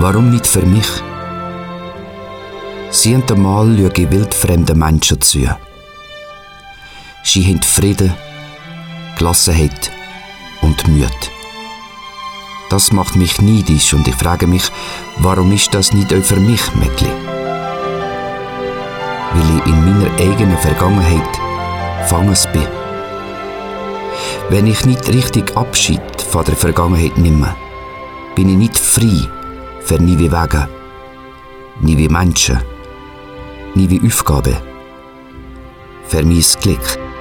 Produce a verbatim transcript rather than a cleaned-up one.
Warum nicht für mich? Siehend einmal schaue ich wildfremden Menschen zu. Sie haben Frieden, Gelassenheit und Mühe. Das macht mich neidisch und ich frage mich, warum ist das nicht auch für mich möglich? Weil ich in meiner eigenen Vergangenheit gefangen bin. Wenn ich nicht richtig Abschied von der Vergangenheit nehme, bin ich nicht frei für neue Wege, neue Menschen, neue Aufgaben, für mein Glück.